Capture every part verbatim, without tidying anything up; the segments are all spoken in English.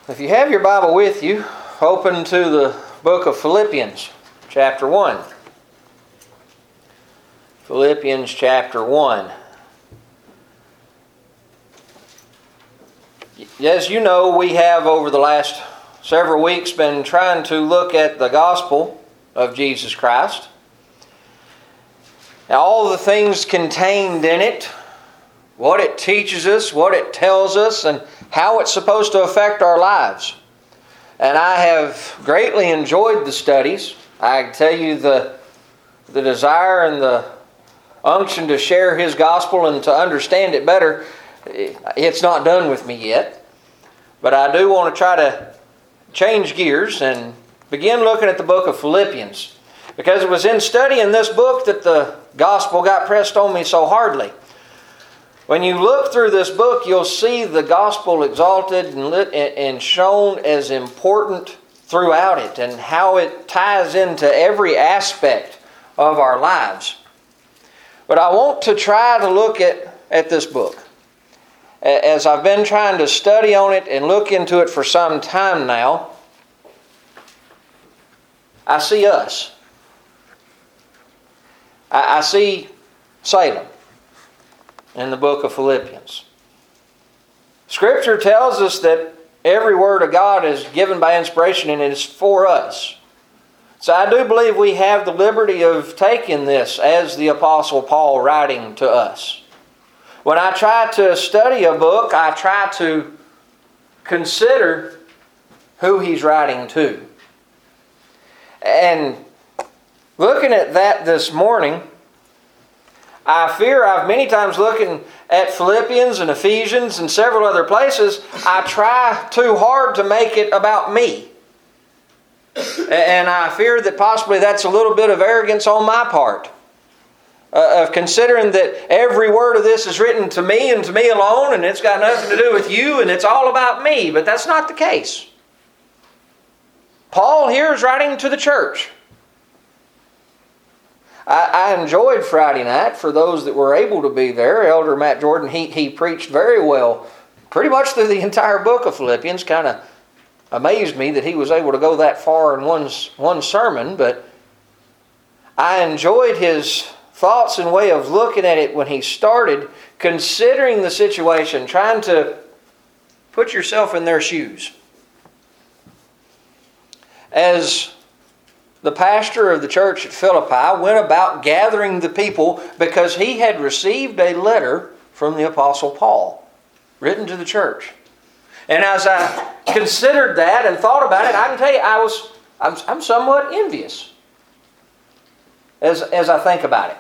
If you have your Bible with you, open to the book of Philippians, chapter one. Philippians chapter one. As you know, we have over the last several weeks been trying to look at the gospel of Jesus Christ. Now, all the things contained in it, what it teaches us, what it tells us, and how it's supposed to affect our lives. And I have greatly enjoyed the studies. I can tell you the, the desire and the unction to share His gospel and to understand it better, it's not done with me yet. But I do want to try to change gears and begin looking at the book of Philippians. Because it was in studying this book that the gospel got pressed on me so hardly. When you look through this book, you'll see the gospel exalted and, lit and shown as important throughout it and how it ties into every aspect of our lives. But I want to try to look at, at this book. As I've been trying to study on it and look into it for some time now, I see us. I, I see Salem in the book of Philippians. Scripture tells us that every word of God is given by inspiration and it is for us. So I do believe we have the liberty of taking this as the Apostle Paul writing to us. When I try to study a book, I try to consider who he's writing to. And looking at that this morning, I fear I've many times looking at Philippians and Ephesians and several other places, I try too hard to make it about me. And I fear that possibly that's a little bit of arrogance on my part. Uh, of considering that every word of this is written to me and to me alone, and it's got nothing to do with you, and it's all about me. But that's not the case. Paul here is writing to the church. I, I enjoyed Friday night. For those that were able to be there, Elder Matt Jordan, he, he preached very well, pretty much through the entire book of Philippians. Kind of amazed me that he was able to go that far in one, one sermon, but I enjoyed his thoughts and way of looking at it when he started, considering the situation, trying to put yourself in their shoes. As the pastor of the church at Philippi went about gathering the people because he had received a letter from the Apostle Paul, written to the church. And as I considered that and thought about it, I can tell you I was I'm, I'm somewhat envious as, as I think about it.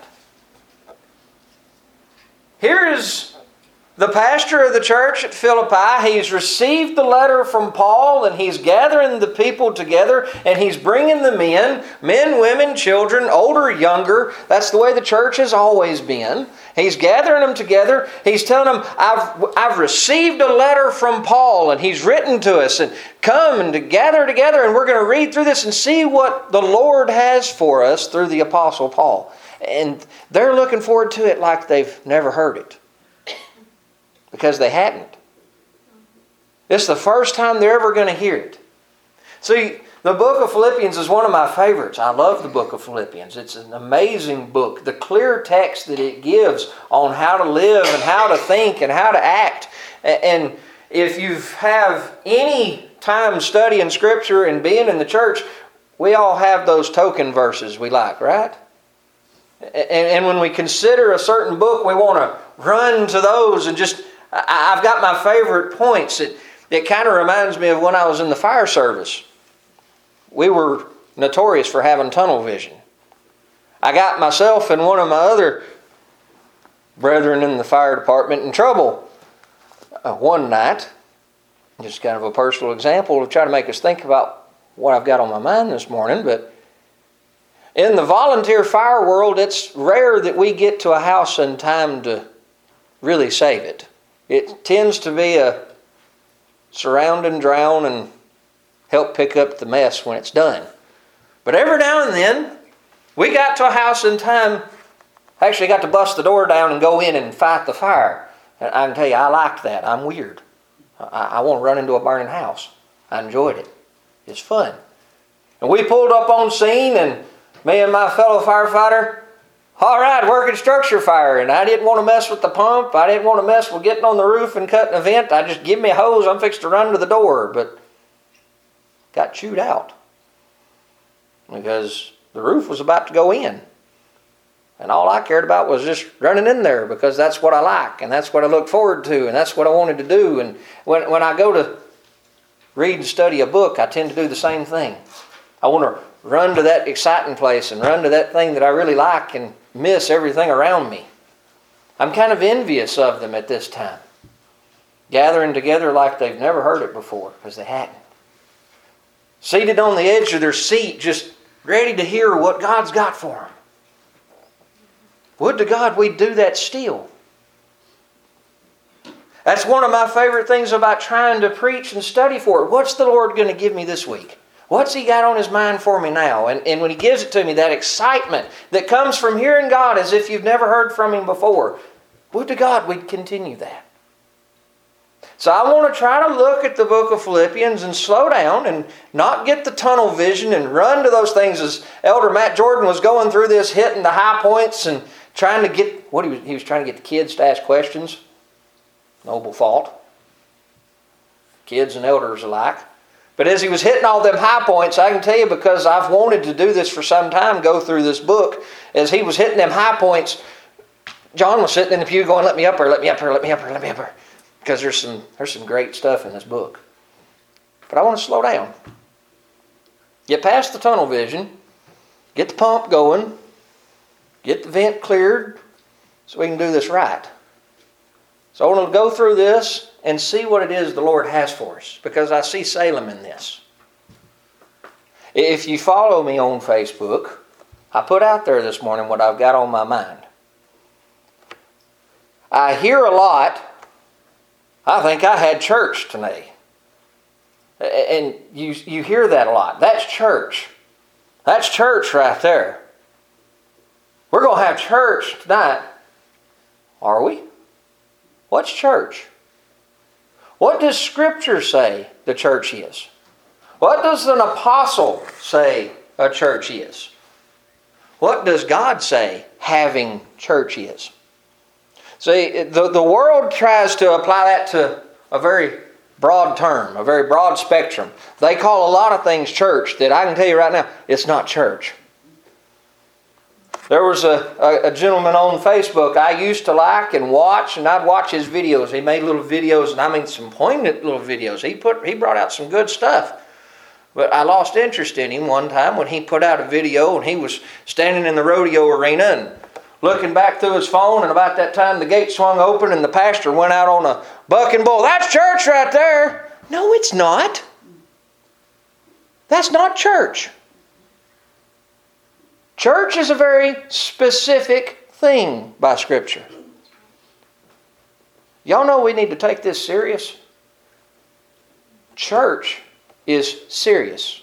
Here is the pastor of the church at Philippi. He's received the letter from Paul and he's gathering the people together and he's bringing them in, men, women, children, older, younger. That's the way the church has always been. He's gathering them together. He's telling them, I've, I've received a letter from Paul and he's written to us and come and to gather together and we're going to read through this and see what the Lord has for us through the Apostle Paul. And they're looking forward to it like they've never heard it. Because they hadn't. It's the first time they're ever going to hear it. See, the book of Philippians is one of my favorites. I love the book of Philippians. It's an amazing book. The clear text that it gives on how to live and how to think and how to act. And if you have any time studying Scripture and being in the church, we all have those token verses we like, right? And when we consider a certain book, we want to run to those and just... I've got my favorite points. It, it kind of reminds me of when I was in the fire service. We were notorious for having tunnel vision. I got myself and one of my other brethren in the fire department in trouble uh, one night. Just kind of a personal example to try to make us think about what I've got on my mind this morning. But in the volunteer fire world, it's rare that we get to a house in time to really save it. It tends to be a surround and drown and help pick up the mess when it's done. But every now and then, we got to a house in time, actually got to bust the door down and go in and fight the fire. And I can tell you, I like that. I'm weird. I, I want to run into a burning house. I enjoyed it. It's fun. And we pulled up on scene, and me and my fellow firefighter, all right, working structure fire. And I didn't want to mess with the pump. I didn't want to mess with getting on the roof and cutting a vent. I just, give me a hose, I'm fixed to run to the door. But got chewed out because the roof was about to go in. And all I cared about was just running in there because that's what I like and that's what I look forward to and that's what I wanted to do. And when, when I go to read and study a book, I tend to do the same thing. I want to run to that exciting place and run to that thing that I really like and miss everything around me. I'm kind of envious of them at this time, gathering together like they've never heard it before because they hadn't. Seated on the edge of their seat, just ready to hear what God's got for them. Would to God we'd do that still. That's one of my favorite things about trying to preach and study for it. What's the Lord going to give me this week? What's He got on His mind for me now? And, and when He gives it to me, that excitement that comes from hearing God as if you've never heard from Him before. Would to God we'd continue that. So I want to try to look at the book of Philippians and slow down and not get the tunnel vision and run to those things as Elder Matt Jordan was going through this, hitting the high points and trying to get, what he was, he was trying to get the kids to ask questions. Noble thought. Kids and elders alike. But as he was hitting all them high points, I can tell you because I've wanted to do this for some time, go through this book. As he was hitting them high points, John was sitting in the pew going, let me up here, let me up here, let me up here, let me up here. Because there's some, there's some great stuff in this book. But I want to slow down. Get past the tunnel vision. Get the pump going. Get the vent cleared so we can do this right. So I want to go through this and see what it is the Lord has for us. Because I see Salem in this. If you follow me on Facebook, I put out there this morning what I've got on my mind. I hear a lot, I think I had church today. And you, you hear that a lot. That's church. That's church right there. We're going to have church tonight. Are we? What's church? What does Scripture say the church is? What does an apostle say a church is? What does God say having church is? See, the, the world tries to apply that to a very broad term, a very broad spectrum. They call a lot of things church that I can tell you right now, it's not church. There was a, a, a gentleman on Facebook I used to like and watch, and I'd watch his videos. He made little videos, and I mean some poignant little videos. He put he brought out some good stuff. But I lost interest in him one time when he put out a video, and he was standing in the rodeo arena and looking back through his phone, and about that time the gate swung open and the pastor went out on a bucking bull. That's church right there. No, it's not. That's not church. Church is a very specific thing by Scripture. Y'all know we need to take this serious. Church is serious.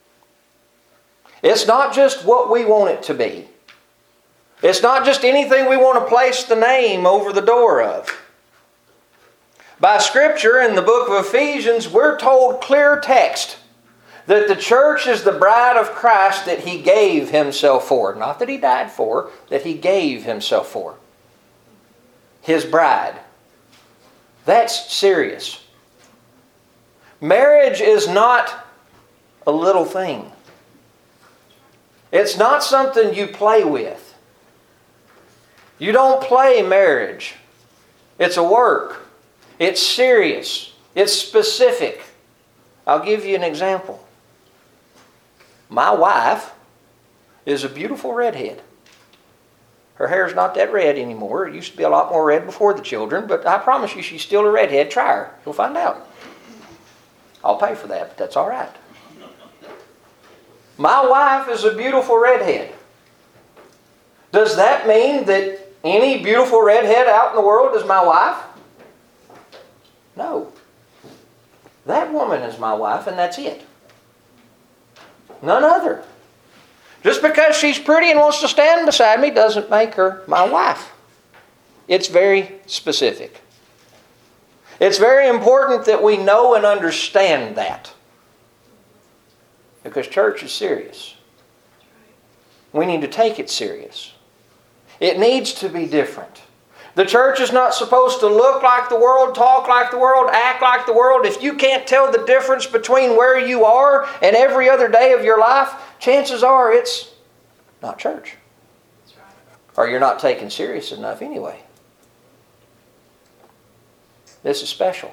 It's not just what we want it to be. It's not just anything we want to place the name over the door of. By Scripture in the book of Ephesians, we're told clear text that the church is the bride of Christ that He gave Himself for. Not that He died for, that He gave Himself for. His bride. That's serious. Marriage is not a little thing. It's not something you play with. You don't play marriage. It's a work. It's serious. It's specific. I'll give you an example. My wife is a beautiful redhead. Her hair's not that red anymore. It used to be a lot more red before the children, but I promise you she's still a redhead. Try her. You'll find out. I'll pay for that, but that's all right. My wife is a beautiful redhead. Does that mean that any beautiful redhead out in the world is my wife? No. That woman is my wife, and that's it. None other. Just because she's pretty and wants to stand beside me doesn't make her my wife. It's very specific. It's very important that we know and understand that. Because church is serious. We need to take it serious. It needs to be different. The church is not supposed to look like the world, talk like the world, act like the world. If you can't tell the difference between where you are and every other day of your life, chances are it's not church. Or you're not taken serious enough anyway. This is special.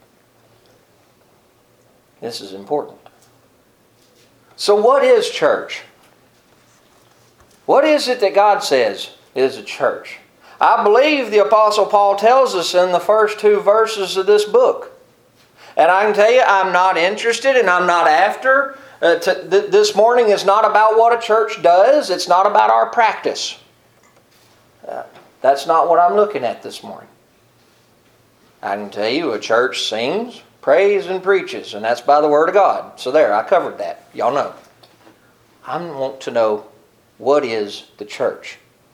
This is important. So what is church? What is it that God says is a church? I believe the Apostle Paul tells us in the first two verses of this book. And I can tell you, I'm not interested and I'm not after. Uh, to, th- this morning is not about what a church does. It's not about our practice. Uh, that's not what I'm looking at this morning. I can tell you a church sings, prays, and preaches. And that's by the Word of God. So there, I covered that. Y'all know. I want to know, what is the church?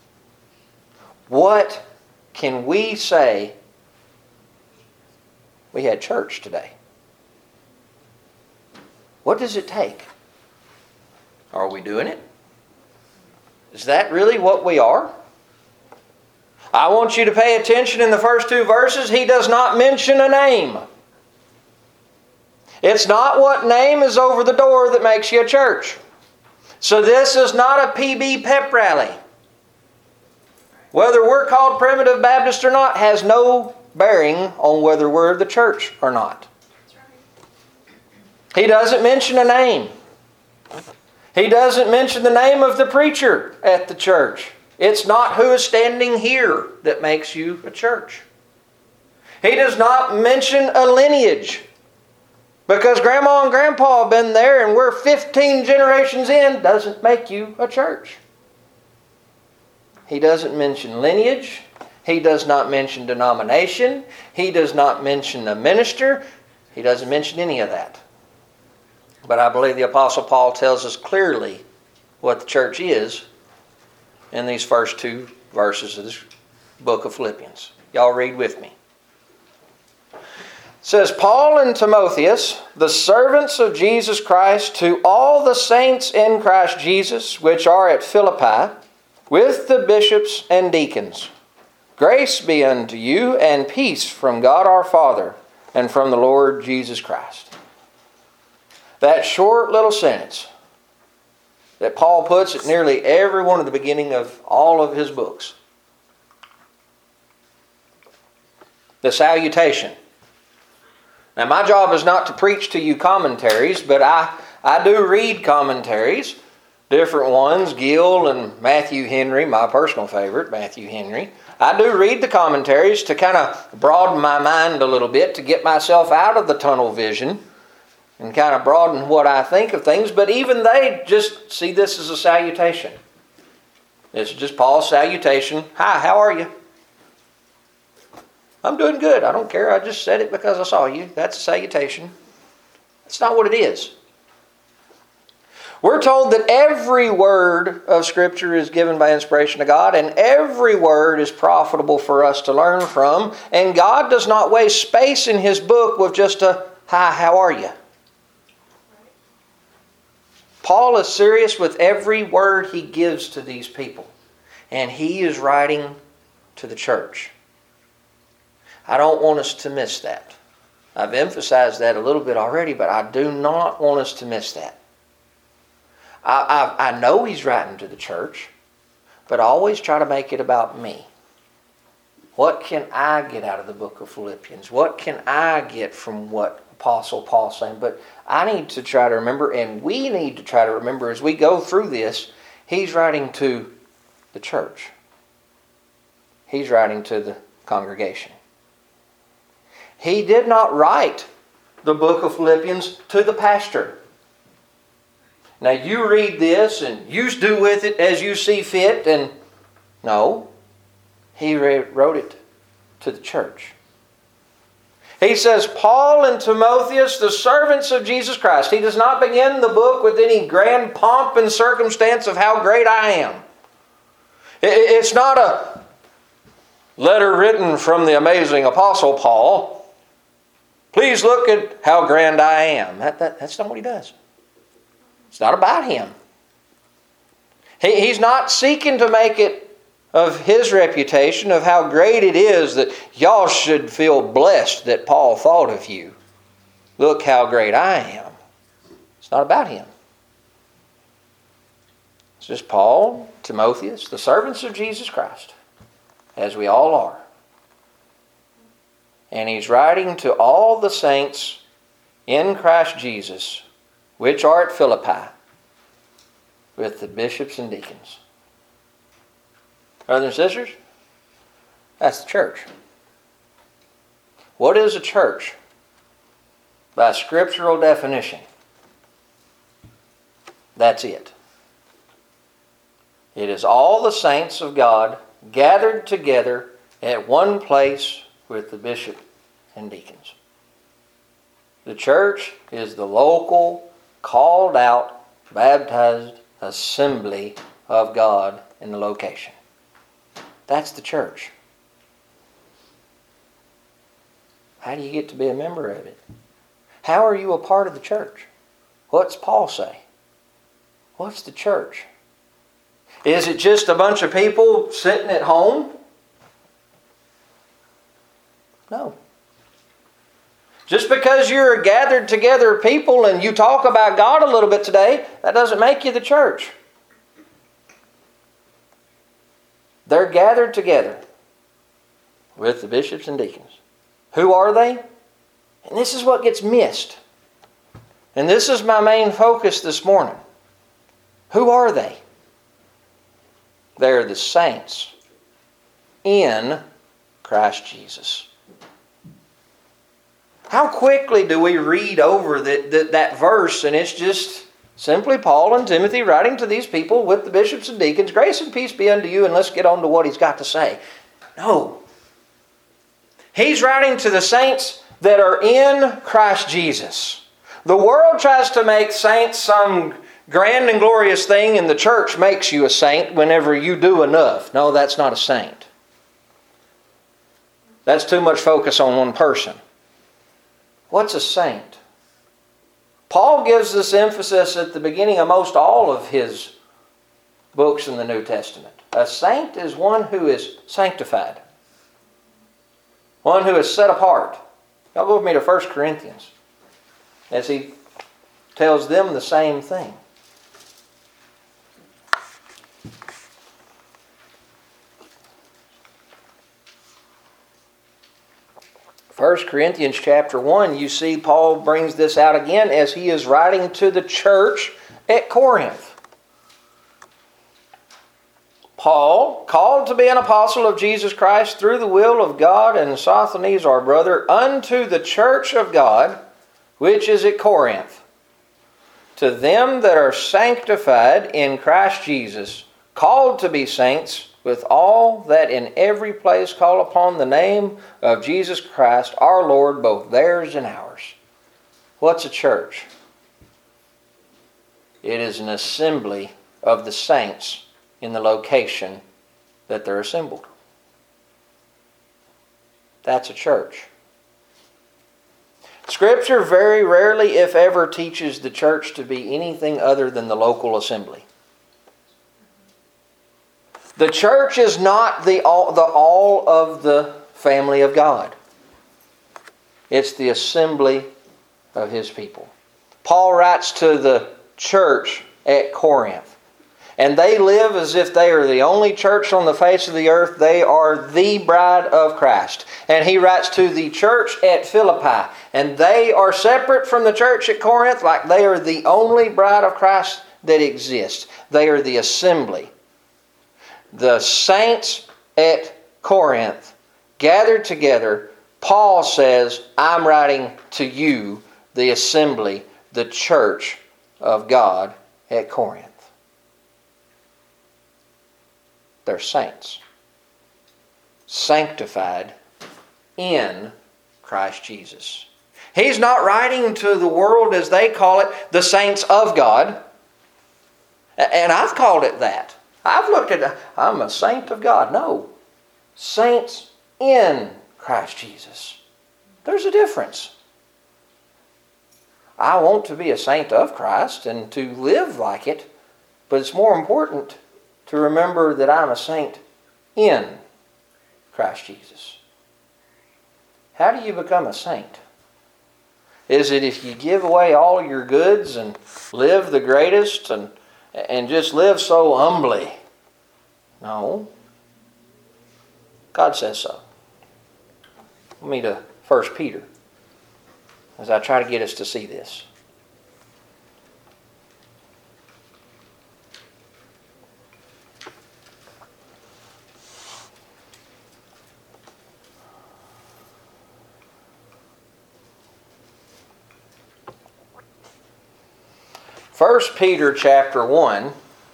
What can we say we had church today? What does it take? Are we doing it? Is that really what we are? I want you to pay attention in the first two verses. He does not mention a name. It's not what name is over the door that makes you a church. So this is not a P B pep rally. Whether we're called Primitive Baptist or not has no bearing on whether we're the church or not. He doesn't mention a name. He doesn't mention the name of the preacher at the church. It's not who is standing here that makes you a church. He does not mention a lineage. Because Grandma and Grandpa have been there and we're fifteen generations in doesn't make you a church. He doesn't mention lineage. He does not mention denomination. He does not mention a minister. He doesn't mention any of that. But I believe the Apostle Paul tells us clearly what the church is in these first two verses of this book of Philippians. Y'all read with me. It says, Paul and Timotheus, the servants of Jesus Christ, to all the saints in Christ Jesus, which are at Philippi, with the bishops and deacons. Grace be unto you, and peace from God our Father, and from the Lord Jesus Christ. That short little sentence that Paul puts at nearly every one of the beginning of all of his books. The salutation. Now my job is not to preach to you commentaries, but I, I do read commentaries. Different ones, Gill and Matthew Henry, my personal favorite, Matthew Henry. I do read the commentaries to kind of broaden my mind a little bit, to get myself out of the tunnel vision and kind of broaden what I think of things. But even they just see this as a salutation. It's just Paul's salutation. Hi, how are you? I'm doing good. I don't care. I just said it because I saw you. That's a salutation. That's not what it is. We're told that every word of Scripture is given by inspiration of God, and every word is profitable for us to learn from. And God does not waste space in His book with just a, hi, how are you? Paul is serious with every word he gives to these people. And he is writing to the church. I don't want us to miss that. I've emphasized that a little bit already, but I do not want us to miss that. I, I, I know he's writing to the church, but I always try to make it about me. What can I get out of the book of Philippians? What can I get from what Apostle Paul's saying? But I need to try to remember, and we need to try to remember as we go through this, he's writing to the church. He's writing to the congregation. He did not write the book of Philippians to the pastor. Now you read this and you do with it as you see fit. And no, he wrote it to the church. He says, Paul and Timotheus, the servants of Jesus Christ. He does not begin the book with any grand pomp and circumstance of how great I am. It's not a letter written from the amazing Apostle Paul. Please look at how grand I am. That, that, that's not what he does. It's not about him. He, he's not seeking to make it of his reputation, of how great it is that y'all should feel blessed that Paul thought of you. Look how great I am. It's not about him. It's just Paul, Timotheus, the servants of Jesus Christ, as we all are. And he's writing to all the saints in Christ Jesus, which are at Philippi, with the bishops and deacons. Brothers and sisters, that's the church. What is a church? By scriptural definition, that's it. It is all the saints of God gathered together at one place with the bishop and deacons. The church is the local, called out, baptized assembly of God in the location. That's the church. How do you get to be a member of it? How are you a part of the church? What's Paul say? What's the church? Is it just a bunch of people sitting at home? No. Just because you're a gathered together people and you talk about God a little bit today, that doesn't make you the church. They're gathered together with the bishops and deacons. Who are they? And this is what gets missed. And this is my main focus this morning. Who are they? They're the saints in Christ Jesus. How quickly do we read over that, that, that verse, and it's just simply Paul and Timothy writing to these people with the bishops and deacons, grace and peace be unto you, and let's get on to what he's got to say. No. He's writing to the saints that are in Christ Jesus. The world tries to make saints some grand and glorious thing, and the church makes you a saint whenever you do enough. No, that's not a saint. That's too much focus on one person. What's a saint? Paul gives this emphasis at the beginning of most all of his books in the New Testament. A saint is one who is sanctified. One who is set apart. Y'all go with me to First Corinthians as he tells them the same thing. First Corinthians chapter one, you see Paul brings this out again as he is writing to the church at Corinth. Paul, called to be an apostle of Jesus Christ through the will of God, and Sosthenes our brother, unto the church of God, which is at Corinth, to them that are sanctified in Christ Jesus, called to be saints, with all that in every place call upon the name of Jesus Christ, our Lord, both theirs and ours. What's a church? It is an assembly of the saints in the location that they're assembled. That's a church. Scripture very rarely, if ever, teaches the church to be anything other than the local assembly. The church is not the all, the all of the family of God. It's the assembly of His people. Paul writes to the church at Corinth, and they live as if they are the only church on the face of the earth. They are the bride of Christ. And he writes to the church at Philippi, and they are separate from the church at Corinth like they are the only bride of Christ that exists. They are the assembly. The saints at Corinth gathered together. Paul says, I'm writing to you, the assembly, the church of God at Corinth. They're saints. Sanctified in Christ Jesus. He's not writing to the world, as they call it, the saints of God. And I've called it that. I've looked at it, I'm a saint of God. No. Saints in Christ Jesus. There's a difference. I want to be a saint of Christ and to live like it, but it's more important to remember that I'm a saint in Christ Jesus. How do you become a saint? Is it if you give away all your goods and live the greatest and, and just live so humbly? No. God says so. Let me to First Peter as I try to get us to see this. First Peter chapter one,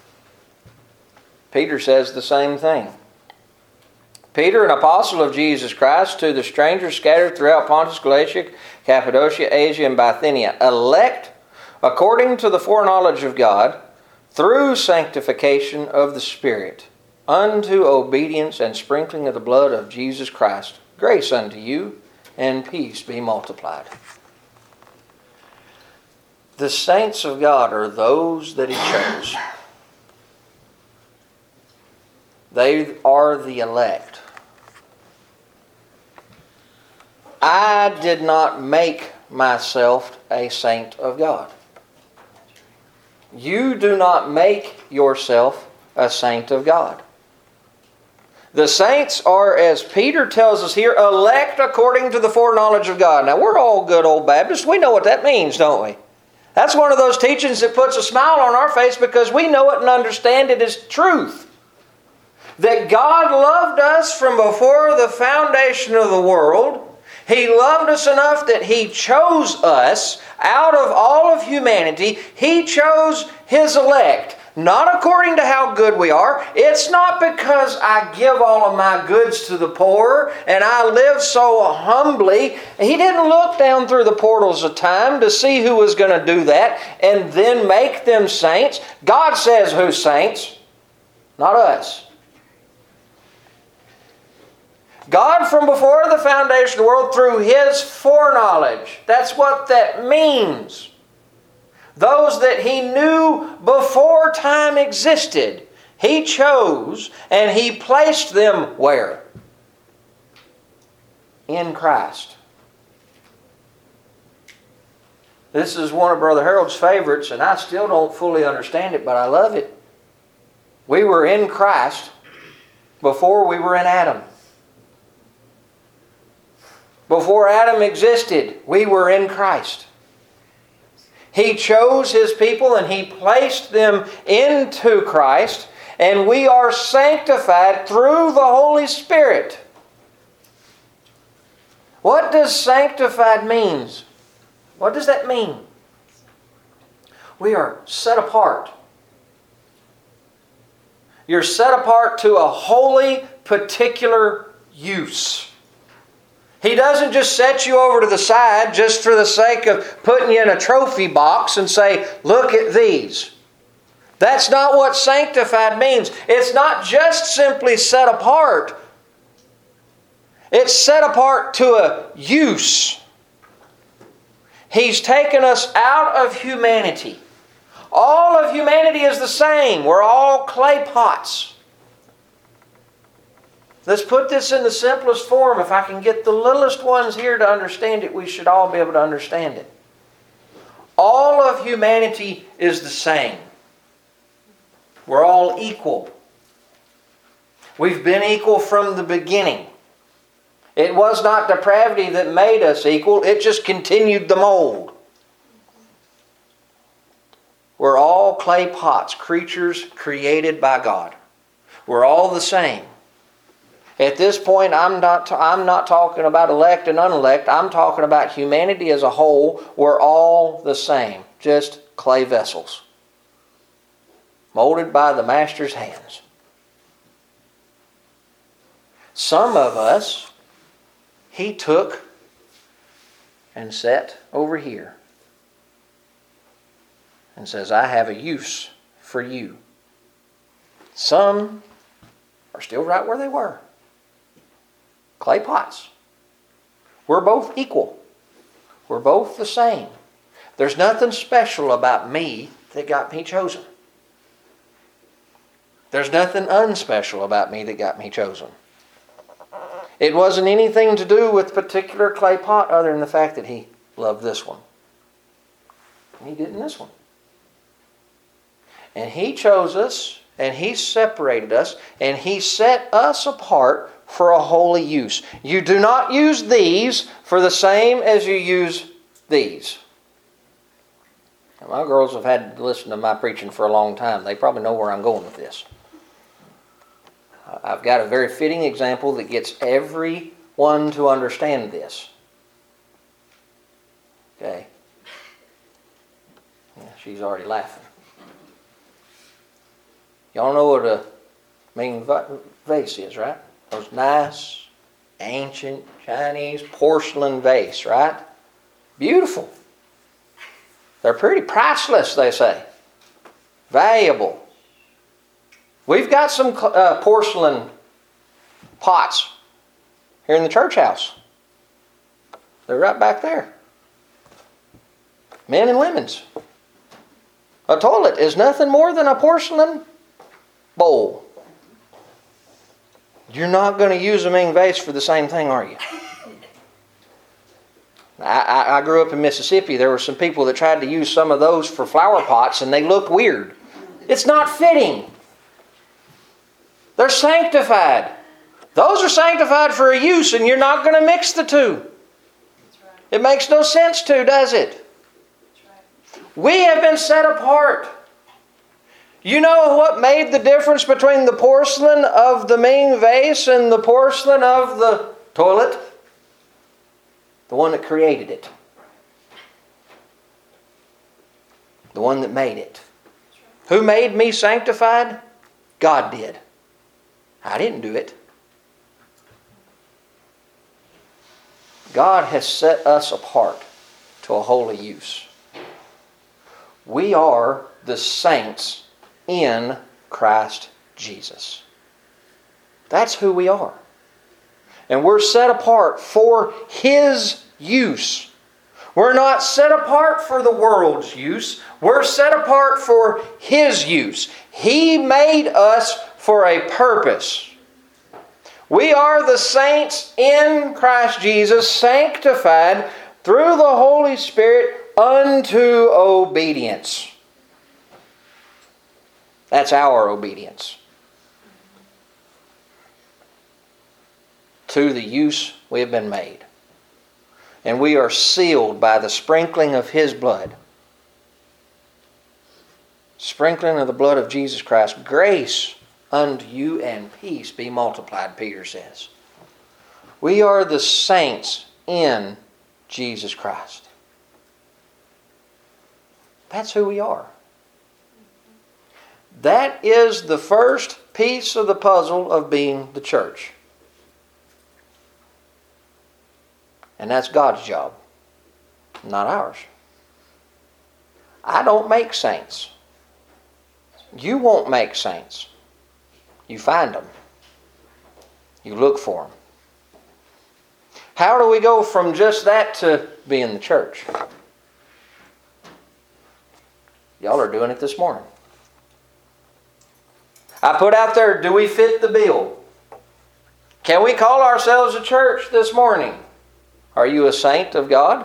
Peter says the same thing. Peter, an apostle of Jesus Christ, to the strangers scattered throughout Pontus, Galatia, Cappadocia, Asia, and Bithynia, elect according to the foreknowledge of God, through sanctification of the Spirit, unto obedience and sprinkling of the blood of Jesus Christ. Grace unto you, and peace be multiplied. The saints of God are those that He chose. They are the elect. I did not make myself a saint of God. You do not make yourself a saint of God. The saints are, as Peter tells us here, elect according to the foreknowledge of God. Now, we're all good old Baptists. We know what that means, don't we? That's one of those teachings that puts a smile on our face because we know it and understand it as truth. That God loved us from before the foundation of the world. He loved us enough that He chose us out of all of humanity. He chose His elect. Not according to how good we are. It's not because I give all of my goods to the poor and I live so humbly. He didn't look down through the portals of time to see who was going to do that and then make them saints. God says who's saints, not us. God from before the foundation of the world through His foreknowledge. That's what that means. Those that He knew before time existed, He chose and He placed them where? In Christ. This is one of Brother Harold's favorites, and I still don't fully understand it, but I love it. We were in Christ before we were in Adam. Before Adam existed, we were in Christ. He chose His people and He placed them into Christ, and we are sanctified through the Holy Spirit. What does sanctified means? What does that mean? We are set apart. You're set apart to a holy, particular use. He doesn't just set you over to the side just for the sake of putting you in a trophy box and say, look at these. That's not what sanctified means. It's not just simply set apart. It's set apart to a use. He's taken us out of humanity. All of humanity is the same. We're all clay pots. Let's put this in the simplest form. If I can get the littlest ones here to understand it, we should all be able to understand it. All of humanity is the same. We're all equal. We've been equal from the beginning. It was not depravity that made us equal. It just continued the mold. We're all clay pots, creatures created by God. We're all the same. At this point, I'm not, I'm not talking about elect and unelect. I'm talking about humanity as a whole. We're all the same, just clay vessels, molded by the Master's hands. Some of us, He took and set over here and says, I have a use for you. Some are still right where they were. Clay pots. We're both equal. We're both the same. There's nothing special about me that got me chosen. There's nothing unspecial about me that got me chosen. It wasn't anything to do with particular clay pot other than the fact that He loved this one. And He didn't this one. And He chose us, and He separated us, and He set us apart for a holy use. You do not use these for the same as you use these. Now, my girls have had to listen to my preaching for a long time. They probably know where I'm going with this. I've got a very fitting example that gets everyone to understand this. Okay. Yeah, she's already laughing. Y'all know what a Ming vase is, right? Those nice, ancient Chinese porcelain vase, right? Beautiful. They're pretty priceless, they say. Valuable. We've got some uh, porcelain pots here in the church house. They're right back there. Men and women's. A toilet is nothing more than a porcelain bowl. You're not going to use a Ming vase for the same thing, are you? I, I, I grew up in Mississippi. There were some people that tried to use some of those for flower pots, and they look weird. It's not fitting. They're sanctified. Those are sanctified for a use, and you're not going to mix the two. It makes no sense to, does it? We have been set apart. You know what made the difference between the porcelain of the Ming vase and the porcelain of the toilet? The one that created it. The one that made it. Who made me sanctified? God did. I didn't do it. God has set us apart to a holy use. We are the saints in Christ Jesus. That's who we are. And we're set apart for His use. We're not set apart for the world's use. We're set apart for His use. He made us for a purpose. We are the saints in Christ Jesus, sanctified through the Holy Spirit unto obedience. That's our obedience. To the use we have been made. And we are sealed by the sprinkling of His blood. Sprinkling of the blood of Jesus Christ. Grace unto you and peace be multiplied, Peter says. We are the saints in Jesus Christ. That's who we are. That is the first piece of the puzzle of being the church. And that's God's job, not ours. I don't make saints. You won't make saints. You find them. You look for them. How do we go from just that to being the church? Y'all are doing it this morning. I put out there, do we fit the bill? Can we call ourselves a church this morning? Are you a saint of God?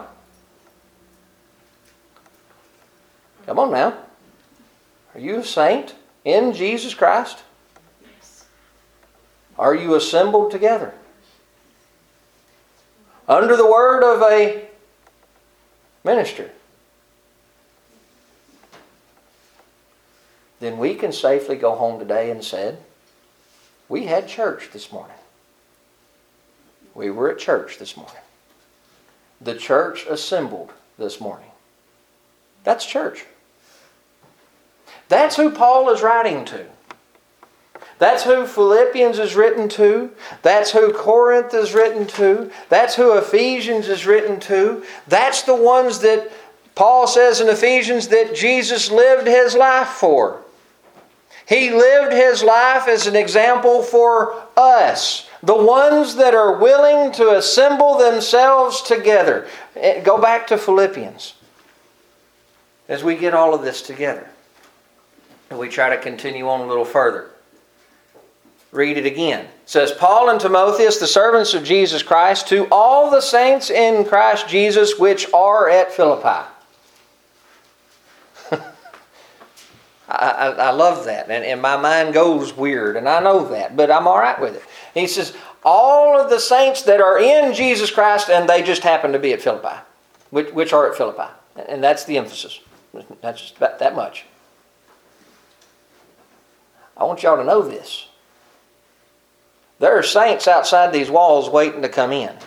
Come on now. Are you a saint in Jesus Christ? Yes. Are you assembled together under the word of a minister? Then we can safely go home today and say, we had church this morning. We were at church this morning. The church assembled this morning. That's church. That's who Paul is writing to. That's who Philippians is written to. That's who Corinth is written to. That's who Ephesians is written to. That's the ones that Paul says in Ephesians that Jesus lived His life for. He lived His life as an example for us. The ones that are willing to assemble themselves together. Go back to Philippians. as we get all of this together. And we try to continue on a little further. Read it again. It says, Paul and Timotheus, the servants of Jesus Christ, to all the saints in Christ Jesus which are at Philippi. I, I, I love that, and, and my mind goes weird, and I know that, but I'm all right with it. He says, all of the saints that are in Jesus Christ, and they just happen to be at Philippi, which, which are at Philippi. And that's the emphasis. That's just about that much. I want y'all to know this. There are saints outside these walls waiting to come in.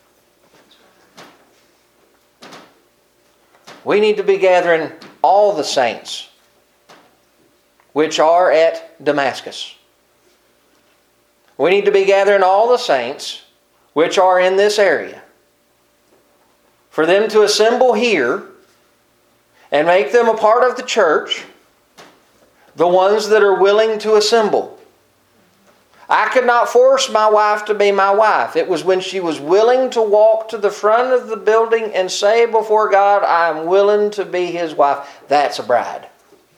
We need to be gathering all the saints which are at Damascus. We need to be gathering all the saints which are in this area. For them to assemble here and make them a part of the church, the ones that are willing to assemble. I could not force my wife to be my wife. It was when she was willing to walk to the front of the building and say before God, I am willing to be His wife. That's a bride.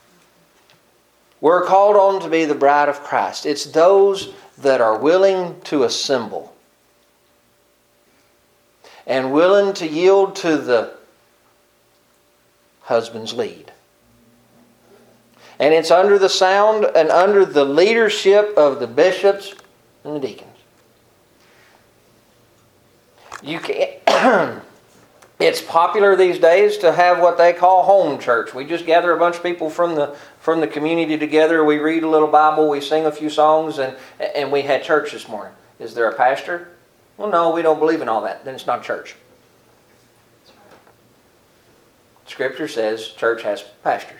We're called on to be the bride of Christ. It's those that are willing to assemble and willing to yield to the husband's lead. And it's under the sound and under the leadership of the bishops and the deacons. You can It's popular these days to have what they call home church. We just gather a bunch of people from the from the community together. We read a little Bible, we sing a few songs, and, and we had church this morning. Is there a pastor? Well, no, we don't believe in all that. Then it's not church. Scripture says church has pastors.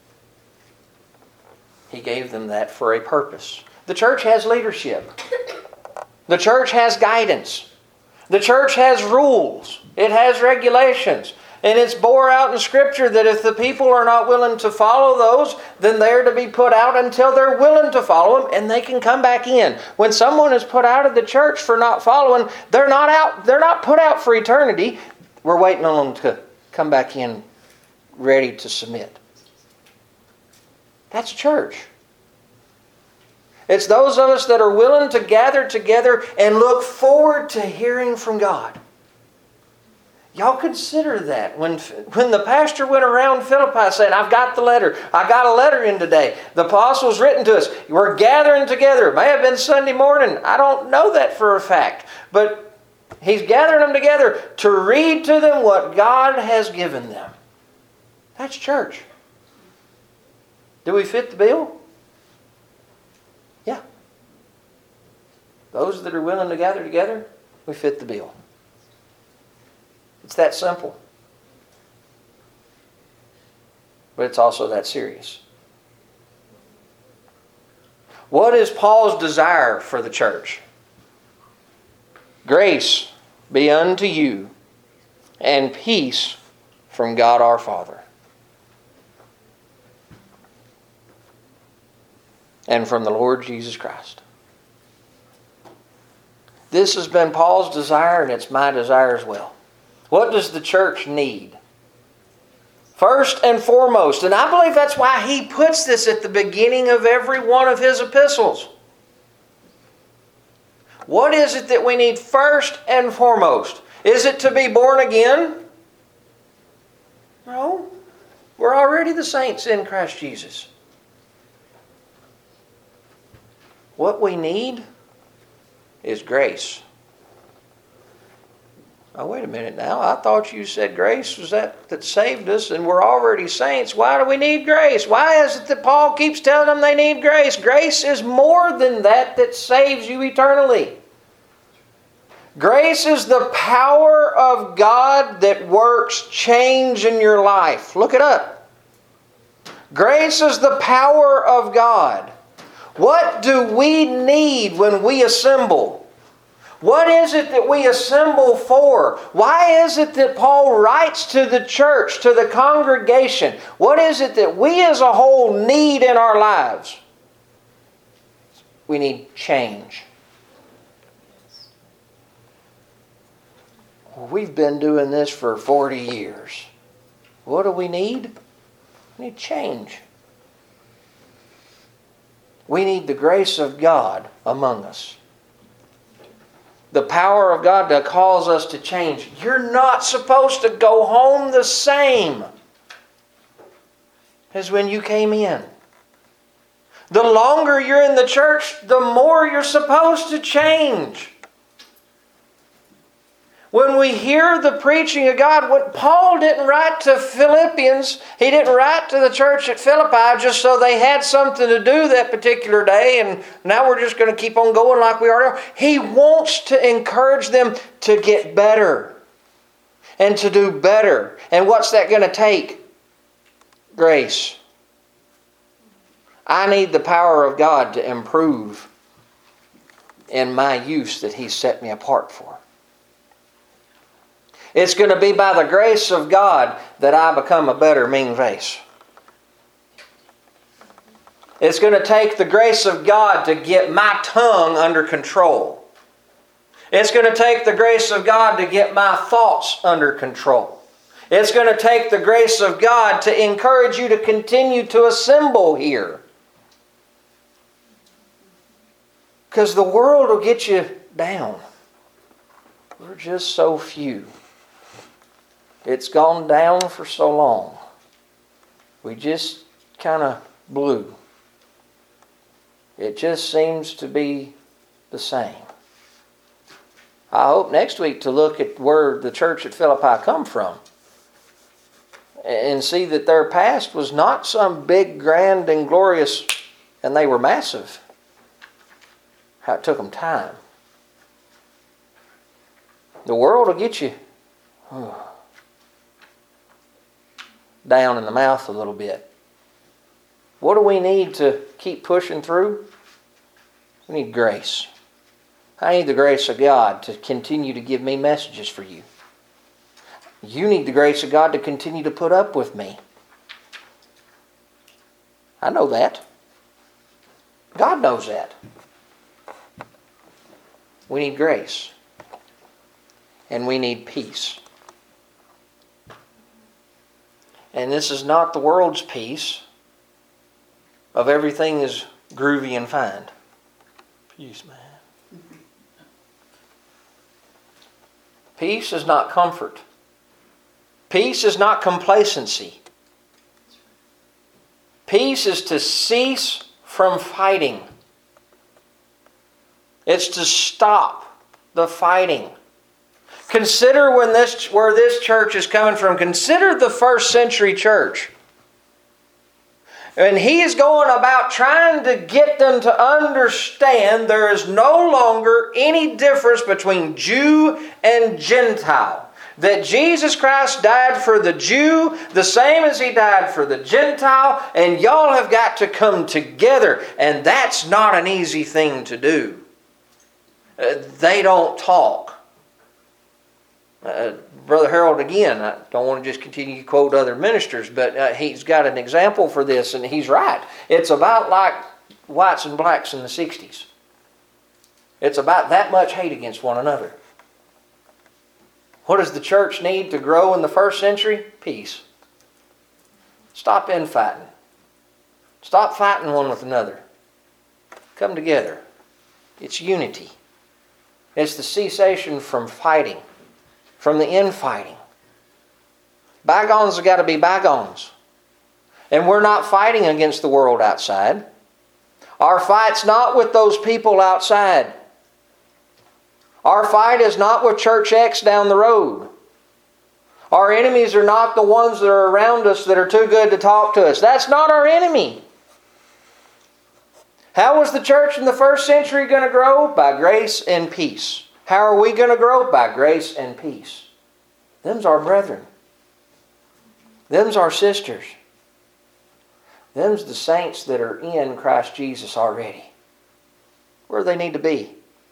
He gave them that for a purpose. The church has leadership. The church has guidance. The church has rules. It has regulations. And it's bore out in Scripture that if the people are not willing to follow those, then they're to be put out until they're willing to follow them, and they can come back in. When someone is put out of the church for not following, they're not out. They're not put out for eternity. We're waiting on them to come back in ready to submit. That's church. It's those of us that are willing to gather together and look forward to hearing from God. Y'all consider that. When, when the pastor went around Philippi saying, I've got the letter. I got a letter in today. The apostles written to us. We're gathering together. It may have been Sunday morning. I don't know that for a fact. But he's gathering them together to read to them what God has given them. That's church. Do we fit the bill? Yeah. Those that are willing to gather together, we fit the bill. It's that simple. But it's also that serious. What is Paul's desire for the church? Grace be unto you, and peace from God our Father, and from the Lord Jesus Christ. This has been Paul's desire, and it's my desire as well. What does the church need? First and foremost, and I believe that's why he puts this at the beginning of every one of his epistles. What is it that we need first and foremost? Is it to be born again? No. We're already the saints in Christ Jesus. What we need is grace. Oh, wait a minute now. I thought you said grace was that that saved us and we're already saints. Why do we need grace? Why is it that Paul keeps telling them they need grace? Grace is more than that that saves you eternally. Grace is the power of God that works change in your life. Look it up. Grace is the power of God. What do we need when we assemble? What is it that we assemble for? Why is it that Paul writes to the church, to the congregation? What is it that we as a whole need in our lives? We need change. We've been doing this for forty years. What do we need? We need change. We need the grace of God among us. The power of God to cause us to change. You're not supposed to go home the same as when you came in. The longer you're in the church, the more you're supposed to change. When we hear the preaching of God, what Paul didn't write to Philippians, he didn't write to the church at Philippi just so they had something to do that particular day and now we're just going to keep on going like we are. He wants to encourage them to get better and to do better. And what's that going to take? Grace. I need the power of God to improve in my use that He's set me apart for. It's going to be by the grace of God that I become a better mean face. It's going to take the grace of God to get my tongue under control. It's going to take the grace of God to get my thoughts under control. It's going to take the grace of God to encourage you to continue to assemble here. Because the world will get you down. We're just so few. It's gone down for so long. We just kind of blew. It just seems to be the same. I hope next week to look at where the church at Philippi come from and see that their past was not some big, grand, and glorious, and they were massive. How it took them time. The world will get you oh, down in the mouth a little bit. What do we need to keep pushing through? We need grace. I need the grace of God to continue to give me messages for you. You need the grace of God to continue to put up with me. I know that. God knows that. We need grace. And we need peace. And this is not the world's peace of everything is groovy and fine. Peace, man. Peace is not comfort. Peace is not complacency. Peace is to cease from fighting. It's to stop the fighting. Consider when this, where this church is coming from. Consider the first century church. And he is going about trying to get them to understand there is no longer any difference between Jew and Gentile. That Jesus Christ died for the Jew the same as He died for the Gentile, and y'all have got to come together. And that's not an easy thing to do. Uh, they don't talk. Uh, Brother Harold, again, I don't want to just continue to quote other ministers, but uh, he's got an example for this, and he's right. It's about like whites and blacks in the sixties. It's about that much hate against one another. What does the church need to grow in the first century? Peace. Stop infighting. Stop fighting one with another. Come together. It's unity. It's the cessation from fighting, from the infighting. Bygones have got to be bygones. And we're not fighting against the world outside. Our fight's not with those people outside. Our fight is not with Church X down the road. Our enemies are not the ones that are around us that are too good to talk to us. That's not our enemy. How was the church in the first century going to grow? By grace and peace. How are we going to grow? By grace and peace. Them's our brethren. Them's our sisters. Them's the saints that are in Christ Jesus already. Where do they need to be?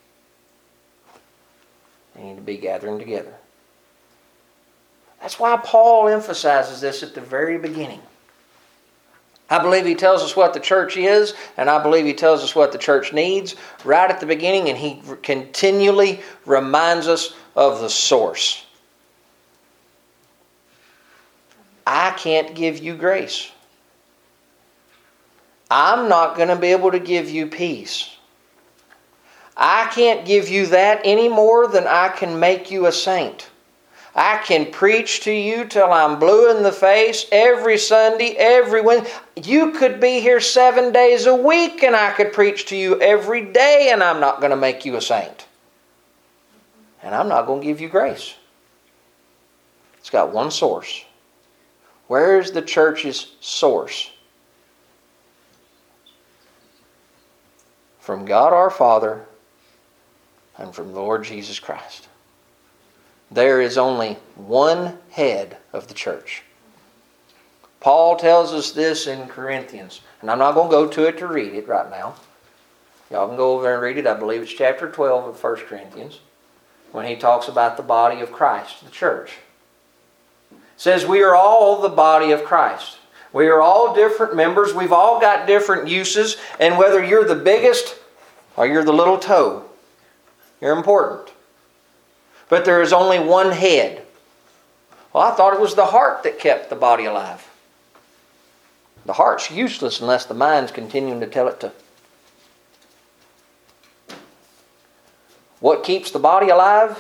They need to be gathering together. That's why Paul emphasizes this at the very beginning. I believe he tells us what the church is, and I believe he tells us what the church needs right at the beginning, and he continually reminds us of the source. I can't give you grace. I'm not going to be able to give you peace. I can't give you that any more than I can make you a saint. I can preach to you till I'm blue in the face every Sunday, every Wednesday. You could be here seven days a week and I could preach to you every day, and I'm not going to make you a saint. And I'm not going to give you grace. It's got one source. Where is the church's source? From God our Father and from the Lord Jesus Christ. There is only one head of the church. Paul tells us this in Corinthians. And I'm not going to go to it to read it right now. Y'all can go over there and read it. I believe it's chapter twelve of First Corinthians. When he talks about the body of Christ, the church. It says we are all the body of Christ. We are all different members. We've all got different uses. And whether you're the biggest or you're the little toe, you're important. But there is only one head. Well, I thought it was the heart that kept the body alive. The heart's useless unless the mind's continuing to tell it to. What keeps the body alive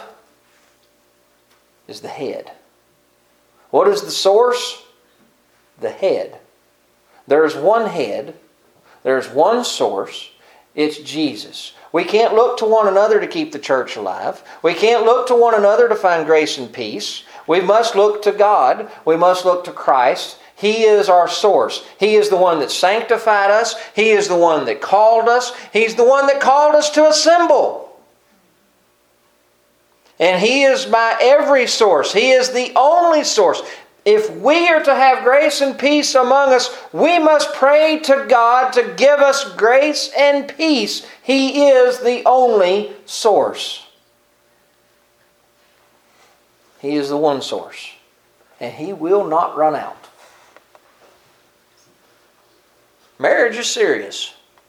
is the head. What is the source? The head. There's one head. There's one source. It's Jesus. We can't look to one another to keep the church alive. We can't look to one another to find grace and peace. We must look to God. We must look to Christ. He is our source. He is the one that sanctified us. He is the one that called us. He's the one that called us to assemble. And He is my every source. He is the only source. If we are to have grace and peace among us, we must pray to God to give us grace and peace. He is the only source. He is the one source. And He will not run out. Marriage is serious.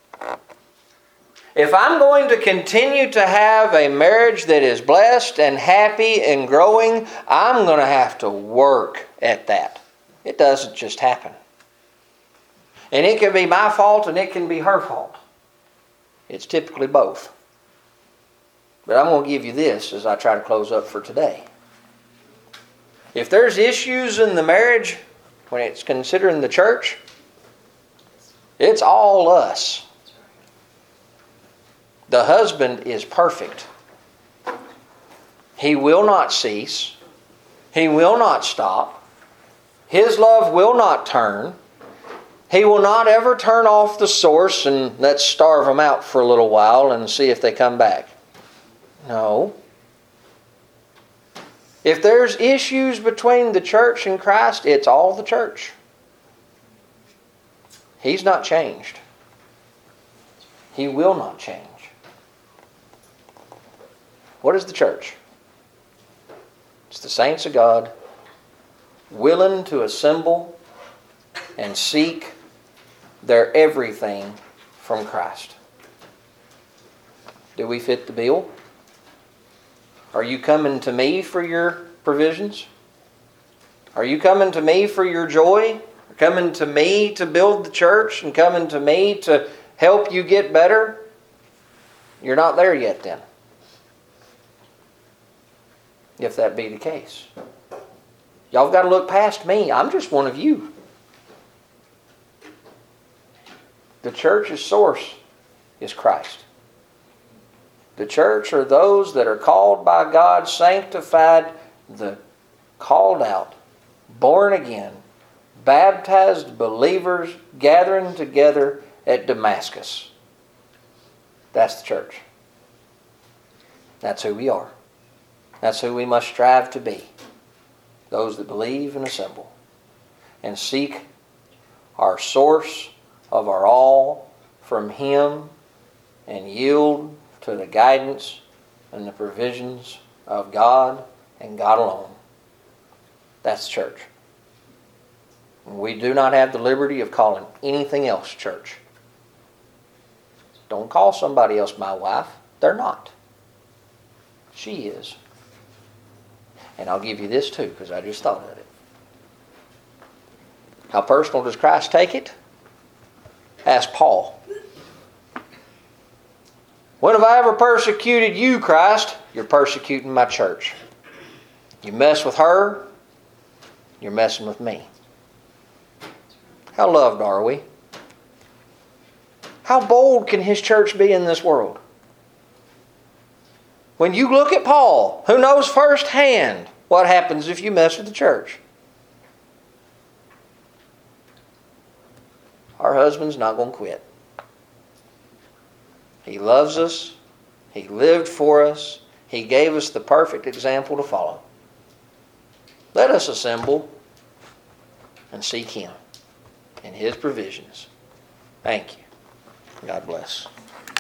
If I'm going to continue to have a marriage that is blessed and happy and growing, I'm going to have to work at that. It doesn't just happen. And it can be my fault and it can be her fault. It's typically both. But I'm going to give you this as I try to close up for today. If there's issues in the marriage, when it's considering the church, it's all us. The husband is perfect. He will not cease. He will not stop. His love will not turn. He will not ever turn off the source and let's starve them out for a little while and see if they come back. No. If there's issues between the church and Christ, it's all the church. He's not changed. He will not change. What is the church? It's the saints of God willing to assemble and seek their everything from Christ. Do we fit the bill? Are you coming to me for your provisions? Are you coming to me for your joy? Coming to me to build the church and coming to me to help you get better? You're not there yet then. If that be the case. Y'all got to look past me. I'm just one of you. The church's source is Christ. The church are those that are called by God, sanctified, the called out, born again, baptized believers gathering together at Damascus. That's the church. That's who we are. That's who we must strive to be. Those that believe and assemble. And seek our source of our all from Him and yield to the guidance and the provisions of God and God alone. That's church. We do not have the liberty of calling anything else church. Don't call somebody else my wife. They're not. She is. And I'll give you this too, because I just thought of it. How personal does Christ take it? Ask Paul. When have I ever persecuted you, Christ? You're persecuting my church. You mess with her, you're messing with me. How loved are we? How bold can His church be in this world? When you look at Paul, who knows firsthand what happens if you mess with the church. Our husband's not going to quit. He loves us. He lived for us. He gave us the perfect example to follow. Let us assemble and seek Him and His provisions. Thank you. God bless.